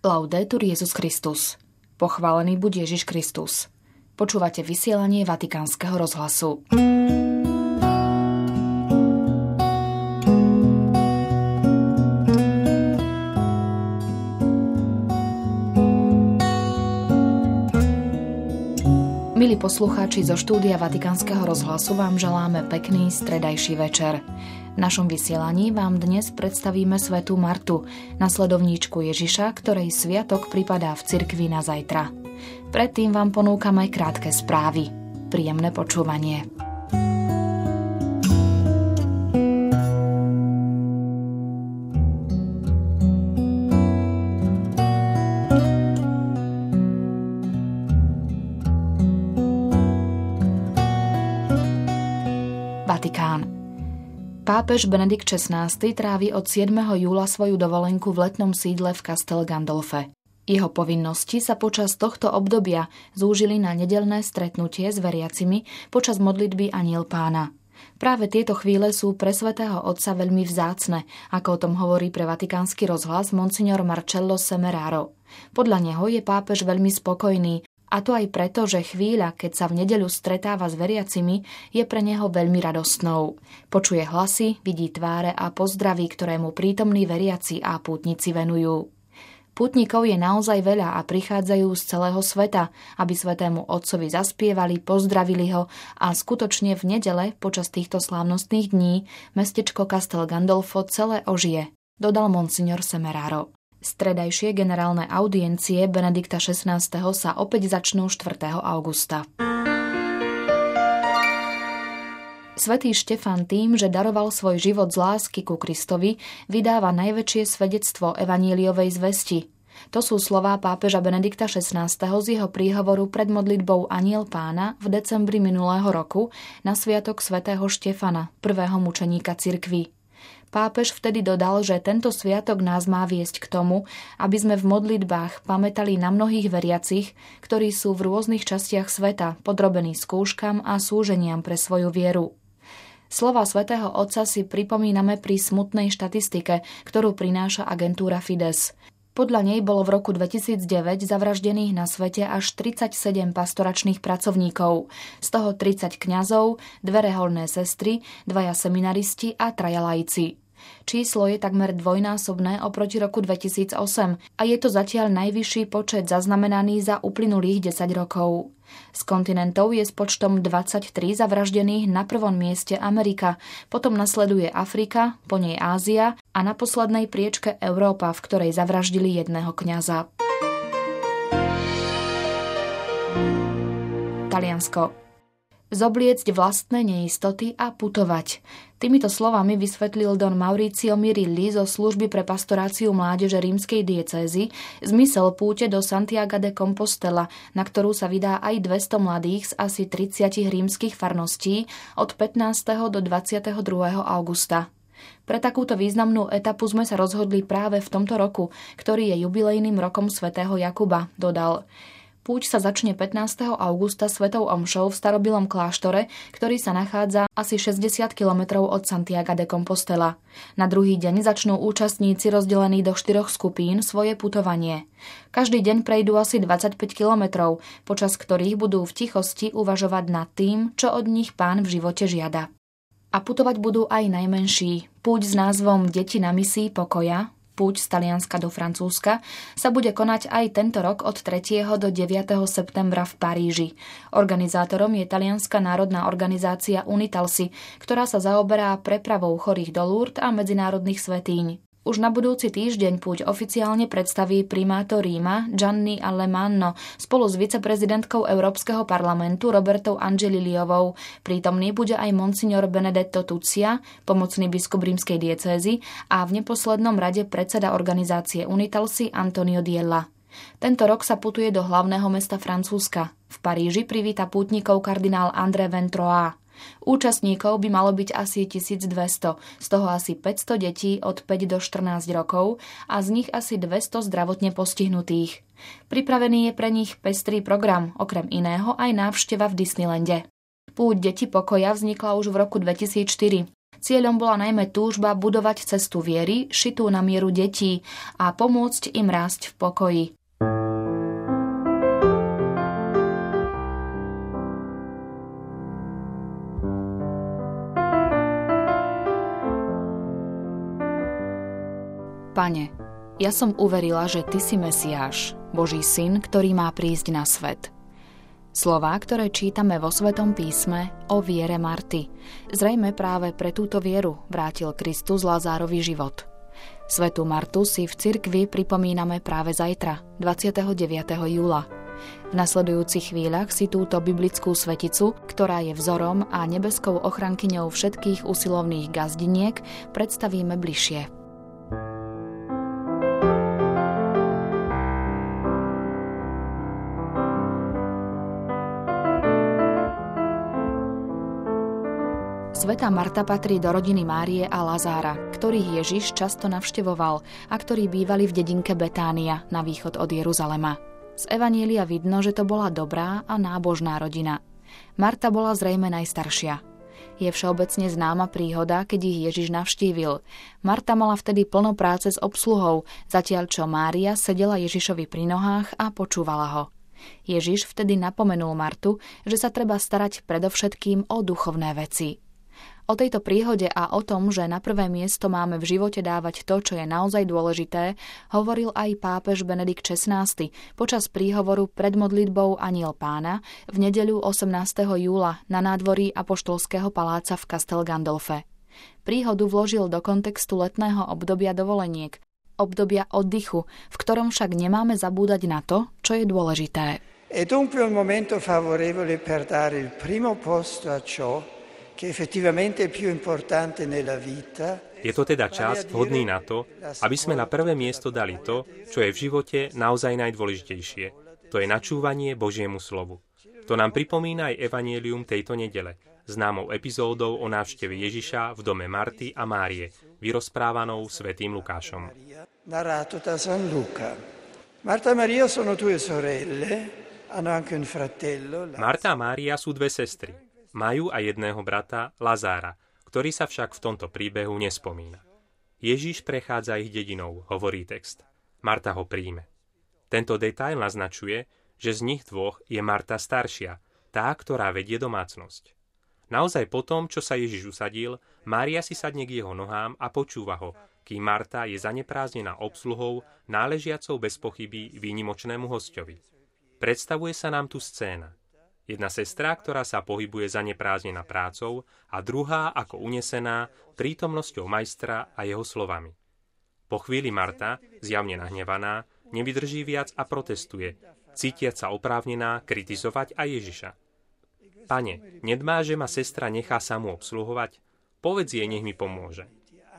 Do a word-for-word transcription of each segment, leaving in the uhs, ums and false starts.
Laudetur Jesus Christus. Pochválený buď Ježiš Kristus. Počúvate vysielanie Vatikánskeho rozhlasu. Milí poslucháči, zo štúdia Vatikánskeho rozhlasu vám želáme pekný stredajší večer. V našom vysielaní vám dnes predstavíme svätú Martu, nasledovníčku Ježiša, ktorej sviatok pripadá v cirkvi na zajtra. Predtým vám ponúkame krátke správy. Príjemné počúvanie. Vatikán. Pápež Benedikt šestnásty trávi od siedmeho júla svoju dovolenku v letnom sídle v Castel Gandolfe. Jeho povinnosti sa počas tohto obdobia zúžili na nedeľné stretnutie s veriacimi počas modlitby Anjel Pána. Práve tieto chvíle sú pre svätého Otca veľmi vzácne, ako o tom hovorí pre Vatikánsky rozhlas monsignor Marcello Semeraro. Podľa neho je pápež veľmi spokojný, a to aj preto, že chvíľa, keď sa v nedeľu stretáva s veriacimi, je pre neho veľmi radostnou. Počuje hlasy, vidí tváre a pozdraví, ktoré mu prítomní veriaci a pútnici venujú. Pútnikov je naozaj veľa a prichádzajú z celého sveta, aby svätému Otcovi zaspievali, pozdravili ho a skutočne v nedele počas týchto slávnostných dní mestečko Castel Gandolfo celé ožije, dodal monsignor Semeraro. Stredajšie generálne audiencie Benedikta šestnásteho sa opäť začnú štvrtého augusta. Svätý Štefan tým, že daroval svoj život z lásky ku Kristovi, vydáva najväčšie svedectvo evaníliovej zvesti. To sú slová pápeža Benedikta šestnásteho z jeho príhovoru pred modlitbou Anjel Pána v decembri minulého roku na sviatok svätého Štefana, prvého mučeníka cirkvi. Pápež vtedy dodal, že tento sviatok nás má viesť k tomu, aby sme v modlitbách pamätali na mnohých veriacich, ktorí sú v rôznych častiach sveta podrobení skúškam a súženiam pre svoju vieru. Slová svätého Otca si pripomíname pri smutnej štatistike, ktorú prináša agentúra Fides. Podľa nej bolo v roku dvetisícdeväť zavraždených na svete až tridsaťsedem pastoračných pracovníkov, z toho tridsať kňazov, dve reholné sestry, dvaja seminaristi a traja laici. Číslo je takmer dvojnásobné oproti roku dvetisícosem a je to zatiaľ najvyšší počet zaznamenaný za uplynulých desať rokov. Z kontinentov je s počtom dvadsaťtri zavraždených na prvom mieste Amerika, potom nasleduje Afrika, po nej Ázia a na poslednej priečke Európa, v ktorej zavraždili jedného kňaza. Taliansko. Zobliecť vlastné neistoty a putovať. Týmito slovami vysvetlil don Mauricio Mirilli zo služby pre pastoráciu mládeže rímskej diecézy zmysel púte do Santiaga de Compostela, na ktorú sa vydá aj dvesto mladých z asi tridsať rímskych farností od pätnásteho do dvadsiateho druhého augusta. Pre takúto významnú etapu sme sa rozhodli práve v tomto roku, ktorý je jubilejným rokom svätého Jakuba, dodal. Púť sa začne pätnásteho augusta svetou omšou v starobilom kláštore, ktorý sa nachádza asi šesťdesiat kilometrov od Santiaga de Compostela. Na druhý deň začnú účastníci rozdelení do štyroch skupín svoje putovanie. Každý deň prejdú asi dvadsaťpäť kilometrov, počas ktorých budú v tichosti uvažovať nad tým, čo od nich Pán v živote žiada. A putovať budú aj najmenší. Púť s názvom Deti na misii pokoja, púť z Talianska do Francúzska, sa bude konať aj tento rok od tretieho do deviateho septembra v Paríži. Organizátorom je talianska národná organizácia Unitalsi, ktorá sa zaoberá prepravou chorých do Lourdes a medzinárodných svätýň. Už na budúci týždeň púť oficiálne predstaví primátor Ríma Gianni Alemanno spolu s viceprezidentkou Európskeho parlamentu Robertou Angeliliovou. Prítomný bude aj monsignor Benedetto Tuccia, pomocný biskup rímskej diecézy a v neposlednom rade predseda organizácie Unitalsi Antonio Diella. Tento rok sa putuje do hlavného mesta Francúzska. V Paríži privíta pútnikov kardinál André Ventroa. Účastníkov by malo byť asi tisícdvesto, z toho asi päťsto detí od päť do štrnásť rokov a z nich asi dvesto zdravotne postihnutých. Pripravený je pre nich pestrý program, okrem iného aj návšteva v Disneylande. Púť Deti pokoja vznikla už v roku dvetisícštyri. Cieľom bola najmä túžba budovať cestu viery, šitú na mieru detí a pomôcť im rásť v pokoji. Pane, ja som uverila, že Ty si Mesiáš, Boží syn, ktorý má prísť na svet. Slová, ktoré čítame vo Svetom písme o viere Marty. Zrejme práve pre túto vieru vrátil Kristus Lazárovi život. Svätú Martu si v cirkvi pripomíname práve zajtra, dvadsiateho deviateho júla. V nasledujúcich chvíľach si túto biblickú sveticu, ktorá je vzorom a nebeskou ochrankyňou všetkých usilovných gazdiniek, predstavíme bližšie. Svätá Marta patrí do rodiny Márie a Lazára, ktorých Ježiš často navštevoval a ktorí bývali v dedinke Betánia na východ od Jeruzalema. Z evanielia vidno, že to bola dobrá a nábožná rodina. Marta bola zrejme najstaršia. Je všeobecne známa príhoda, keď ich Ježiš navštívil. Marta mala vtedy plno práce s obsluhou, zatiaľ čo Mária sedela Ježišovi pri nohách a počúvala ho. Ježiš vtedy napomenul Martu, že sa treba starať predovšetkým o duchovné veci. O tejto príhode a o tom, že na prvé miesto máme v živote dávať to, čo je naozaj dôležité, hovoril aj pápež Benedikt šestnásty počas príhovoru pred modlitbou Anjel Pána v nedeľu osemnásteho júla na nádvorí Apoštolského paláca v Castel Gandolfe. Príhodu vložil do kontextu letného obdobia dovoleniek, obdobia oddychu, v ktorom však nemáme zabúdať na to, čo je dôležité. È dunque un momento favorevole per dare il primo posto a ciò che effettivamente è più importante nella vita. Je to teda čas vhodný na to, aby sme na prvé miesto dali to, čo je v živote naozaj najdôležitejšie. To je načúvanie Božiemu slovu. To nám pripomína aj evanjelium tejto nedele, známou epizódou o návšteve Ježiša v dome Marty a Márie, vyrozprávanou svätým Lukášom. Narrato da San Luca. Marta a Maria sono due sorelle, hanno anche un fratello. Marta a Mária sú dve sestry. Majú aj jedného brata, Lazára, ktorý sa však v tomto príbehu nespomína. Ježiš prechádza ich dedinou, hovorí text. Marta ho príjme. Tento detail naznačuje, že z nich dvoch je Marta staršia, tá, ktorá vedie domácnosť. Naozaj po tom, čo sa Ježiš usadil, Mária si sadne k jeho nohám a počúva ho, kým Marta je zaneprázdnená obsluhou, náležiacou bez pochyby výnimočnému hosťovi. Predstavuje sa nám tu scéna. Jedna sestra, ktorá sa pohybuje zaneprázdnená prácou a druhá ako unesená prítomnosťou majstra a jeho slovami. Po chvíli Marta, zjavne nahnevaná, nevydrží viac a protestuje, cítiac sa oprávnená kritizovať aj Ježiša. Pane, nedbá, že ma sestra nechá samú obsluhovať? Povedz jej, nech mi pomôže.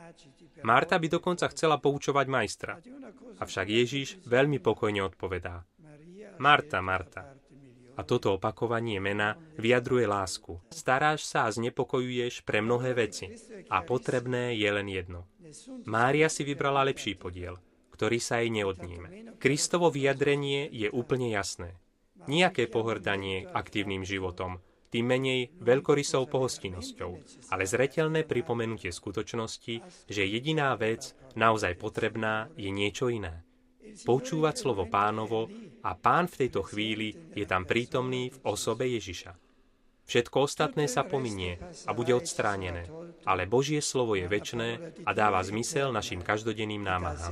Marta by dokonca chcela poučovať majstra, avšak Ježiš veľmi pokojne odpovedá. Marta, Marta. A toto opakovanie mena vyjadruje lásku. Staráš sa a znepokojuješ pre mnohé veci a potrebné je len jedno. Mária si vybrala lepší podiel, ktorý sa jej neodníme. Kristovo vyjadrenie je úplne jasné. Nijaké pohŕdanie aktívnym životom, tým menej veľkorysou pohostinnosťou, ale zreteľné pripomenutie skutočnosti, že jediná vec, naozaj potrebná, je niečo iné. Počúvať slovo Pánovo a Pán v tejto chvíli je tam prítomný v osobe Ježiša. Všetko ostatné sa pominie a bude odstránené, ale Božie slovo je večné a dáva zmysel našim každodenným námahám.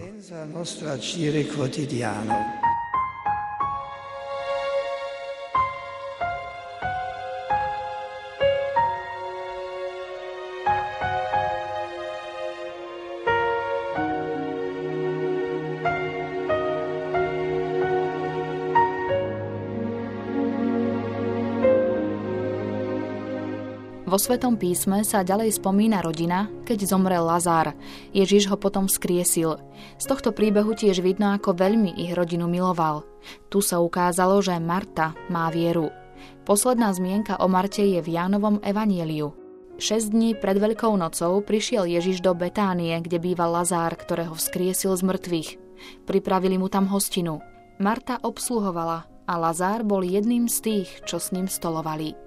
Vo Svetom písme sa ďalej spomína rodina, keď zomrel Lazár. Ježiš ho potom vzkriesil. Z tohto príbehu tiež vidno, ako veľmi ich rodinu miloval. Tu sa ukázalo, že Marta má vieru. Posledná zmienka o Marte je v Jánovom evanjeliu. Šesť dní pred Veľkou nocou prišiel Ježiš do Betánie, kde býval Lazár, ktorého vzkriesil z mŕtvych. Pripravili mu tam hostinu. Marta obsluhovala a Lazár bol jedným z tých, čo s ním stolovali.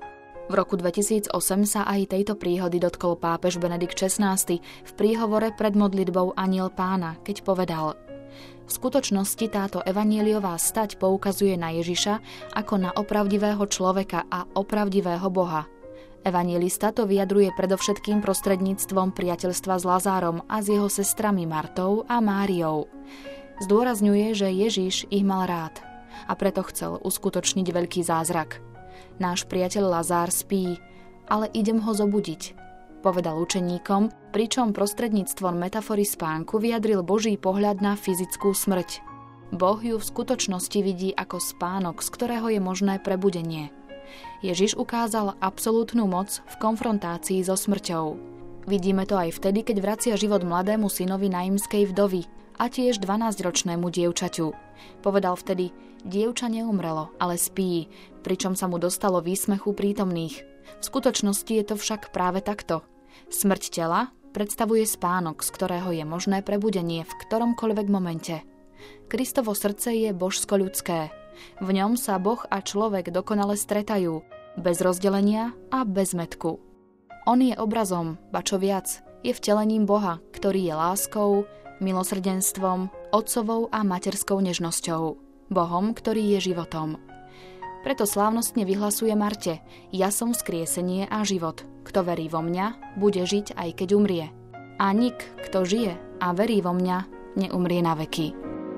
V roku dvetisícosem sa aj tejto príhody dotkol pápež Benedikt šestnásty v príhovore pred modlitbou Anjel Pána, keď povedal: v skutočnosti táto evanjeliová stať poukazuje na Ježiša ako na opravdivého človeka a opravdivého Boha. Evanjelista to vyjadruje predovšetkým prostredníctvom priateľstva s Lazárom a s jeho sestrami Martou a Máriou. Zdôrazňuje, že Ježiš ich mal rád a preto chcel uskutočniť veľký zázrak. Náš priateľ Lazár spí, ale idem ho zobudiť, povedal učeníkom, pričom prostredníctvom metafory spánku vyjadril Boží pohľad na fyzickú smrť. Boh ju v skutočnosti vidí ako spánok, z ktorého je možné prebudenie. Ježiš ukázal absolútnu moc v konfrontácii so smrťou. Vidíme to aj vtedy, keď vracia život mladému synovi naimskej vdovy a tiež dvanásťročnému dievčaťu. Povedal vtedy: dievča neumrelo, ale spí, pričom sa mu dostalo výsmechu prítomných. V skutočnosti je to však práve takto. Smrť tela predstavuje spánok, z ktorého je možné prebudenie v ktoromkoľvek momente. Kristovo srdce je božsko-ľudské. V ňom sa Boh a človek dokonale stretajú, bez rozdelenia a bez mätku. On je obrazom, ba čo viac, je vtelením Boha, ktorý je láskou, milosrdenstvom, otcovou a materskou nežnosťou. Bohom, ktorý je životom. Preto slávnostne vyhlasuje Marte: ja som vzkriesenie a život. Kto verí vo mňa, bude žiť aj keď umrie. A nik, kto žije a verí vo mňa, neumrie na veky.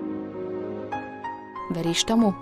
Veríš tomu?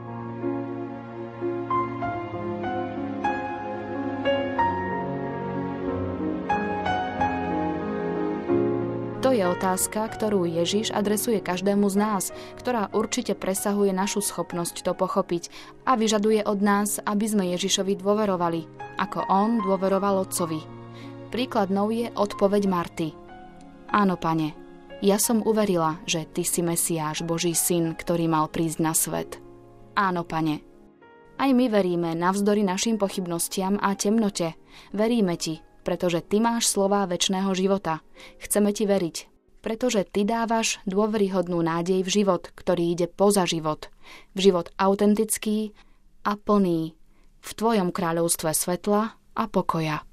To je otázka, ktorú Ježiš adresuje každému z nás, ktorá určite presahuje našu schopnosť to pochopiť a vyžaduje od nás, aby sme Ježišovi dôverovali, ako on dôveroval Otcovi. Príkladnou je odpoveď Marty: áno, Pane, ja som uverila, že Ty si Mesiáš, Boží syn, ktorý mal prísť na svet. Áno, Pane. Aj my veríme navzdory našim pochybnostiam a temnote. Veríme Ti, pretože Ty máš slová večného života. Chceme Ti veriť, pretože Ty dávaš dôveryhodnú nádej v život, ktorý ide poza život. V život autentický a plný. V Tvojom kráľovstve svetla a pokoja.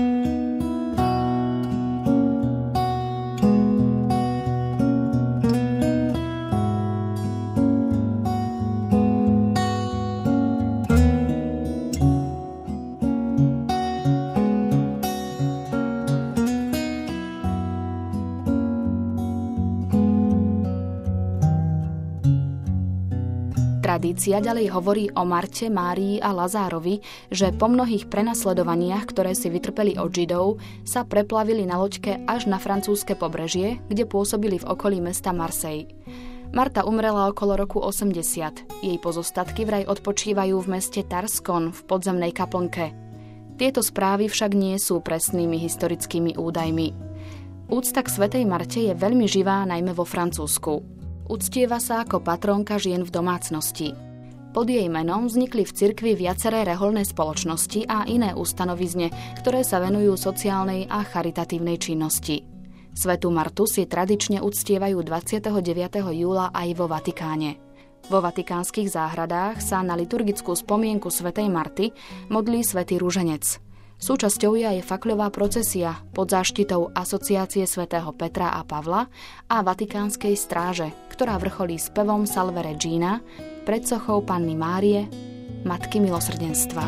Tradícia ďalej hovorí o Marte, Márii a Lazárovi, že po mnohých prenasledovaniach, ktoré si vytrpeli od Židov, sa preplavili na loďke až na francúzske pobrežie, kde pôsobili v okolí mesta Marseille. Marta umrela okolo roku osemdesiat. Jej pozostatky vraj odpočívajú v meste Tarskon v podzemnej kaplnke. Tieto správy však nie sú presnými historickými údajmi. Úcta k svätej Marte je veľmi živá najmä vo Francúzsku. Uctieva sa ako patrónka žien v domácnosti. Pod jej menom vznikli v cirkvi viaceré reholné spoločnosti a iné ustanovizne, ktoré sa venujú sociálnej a charitatívnej činnosti. Svätú Martu si tradične uctievajú dvadsiateho deviateho júla aj vo Vatikáne. Vo vatikánskych záhradách sa na liturgickú spomienku svätej Marty modlí svätý ruženec. Súčasťou je aj fakľová procesia pod záštitou Asociácie svätého Petra a Pavla a Vatikánskej stráže, ktorá vrcholí spevom Salve Regina pred sochou Panny Márie, Matky milosrdenstva.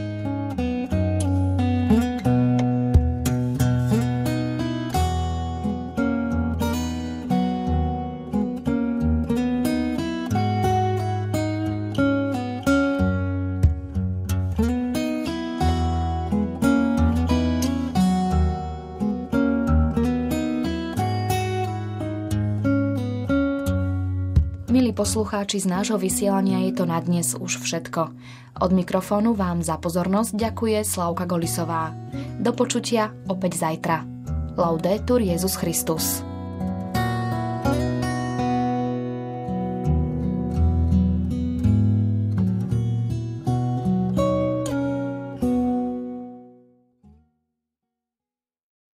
Milí poslucháči, z nášho vysielania je to na dnes už všetko. Od mikrofónu vám za pozornosť ďakuje Slavka Golisová. Do počutia opäť zajtra. Laudetur Jesus Christus.